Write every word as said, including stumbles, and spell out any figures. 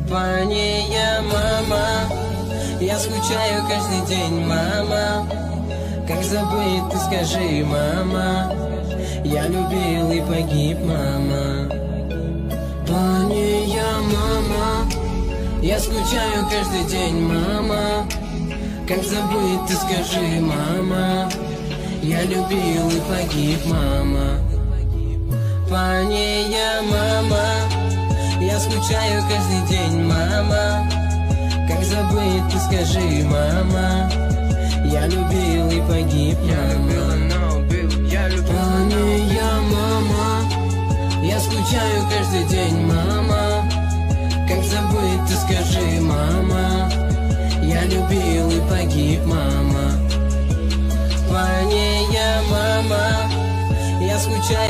Ваня, мама, я скучаю каждый день, мама. Как забыть, ты скажи, мама. Я любил и погиб, мама. Ваня, мама, я скучаю каждый день, мама. Как забыть, ты скажи, мама. Я любил и погиб, мама. Ваня, мама, я скучаю каждый день, мама. Как забыть, ты скажи, мама. Я любил и погиб, мама. Ваня, мама, я скучаю каждый день, мама. Как забыть, ты скажи, мама. Я любил и погиб, мама. Ваня, мама, я скучаю.